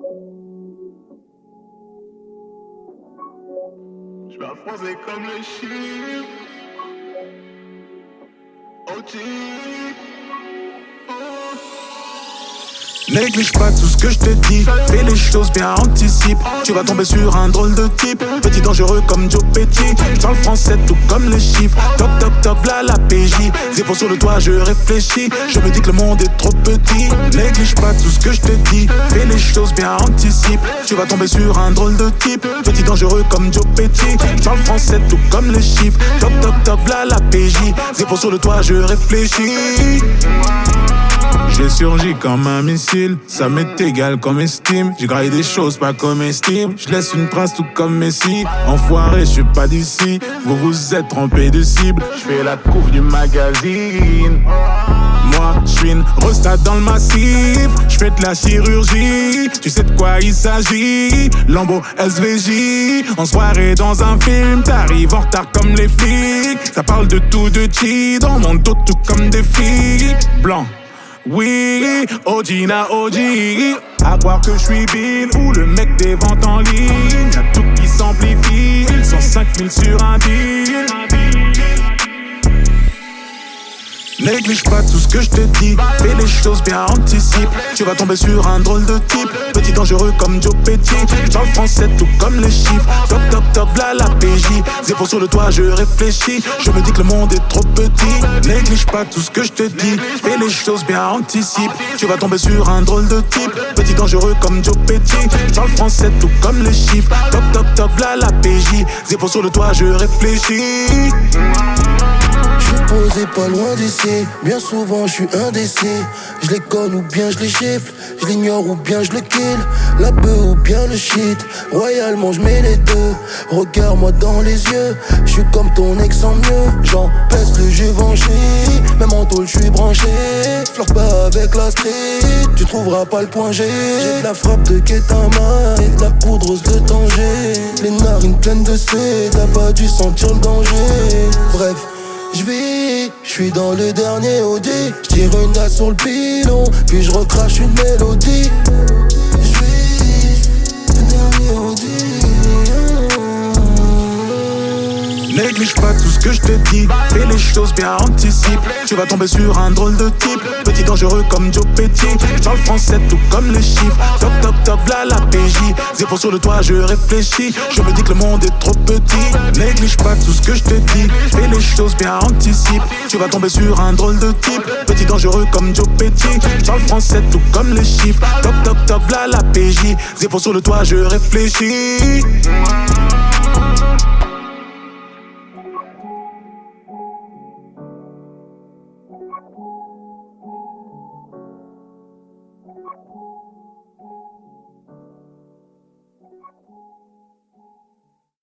Je vais affronter comme les chiffres. OG. Néglige pas tout ce que je te dis, fais les choses bien, anticipe. Tu vas tomber sur un drôle de type, petit dangereux comme Joe Petit. J'parle français tout comme les chiffres, top top top, v'là la PJ. Zéro sur le toit, je réfléchis, je me dis que le monde est trop petit. Néglige pas tout ce que je te dis, fais les choses bien, anticipe. Tu vas tomber sur un drôle de type, petit dangereux comme Joe Petit. J'parle français tout comme les chiffres, top top top, v'là la PJ. Zéro sur le toit, je réfléchis. J'ai surgi comme un missile, ça m'est égal comme estime. J'ai graillé des choses pas comestibles, je laisse une trace tout comme Messi. Enfoiré, je suis pas d'ici, vous vous êtes trompé de cible. Je fais la couve du magazine. Moi, je suis une resta dans le massif, je fais de la chirurgie. Tu sais de quoi il s'agit, Lambo SVJ. En soirée dans un film, t'arrives en retard comme les flics. Ça parle de tout, de chi, dans mon dos tout comme des filles. Blanc. Oui, OG na OG. À croire que je suis Bill ou le mec des ventes en ligne. Y'a tout qui s'amplifie, ils sont 5000 sur un deal. Néglige pas tout ce que je te dis, fais les choses bien, anticipe. Tu vas tomber sur un drôle de type, petit dangereux comme Joe Petit. J'parle français tout comme les chiffres, top top top, v'là la PJ. Zéro sur le toit, je réfléchis, je me dis que le monde est trop petit. Néglige pas tout ce que je te dis, fais les choses bien, anticipe. Tu vas tomber sur un drôle de type, petit dangereux comme Joe Petit. J'parle français tout comme les chiffres, top top top, v'là la PJ. Zéro sur le toit, je réfléchis. J'suis posé pas loin d'ici, bien souvent j'suis indécis. Je les conne ou bien je les gifle, je l'ignore ou bien je le kill. La beuh ou bien le shit, royalement j'mets les deux. Regarde-moi dans les yeux, j'suis comme ton ex en mieux. J'en pèse le Givenchy, même en tôle j'suis branché. Flirte pas avec la street, tu trouveras pas le point G. J'ai de la frappe de Ketama et de la poudreuse de danger. Les narines pleines de C, t'as pas dû sentir le danger. Bref, j'suis dans le dernier OD. J'tire une dalle sur le pilon, puis j'recrache une mélodie. J'suis le dernier OD. Néglige pas tout ce que je te dis, fais les choses bien, anticipe. Tu vas tomber sur un drôle de type, petit dangereux comme Joe Petit. J'parle français tout comme les chiffres, top top top, v'là la PJ. Zéro sur le toit, je réfléchis, je me dis que le monde est trop petit. Néglige pas tout ce que je te dis, fais les choses bien, anticipe. Tu vas tomber sur un drôle de type, petit dangereux comme Joe Petit. J'parle français tout comme les chiffres, top top top, v'là la PJ. Zéro sur le toit, je réfléchis.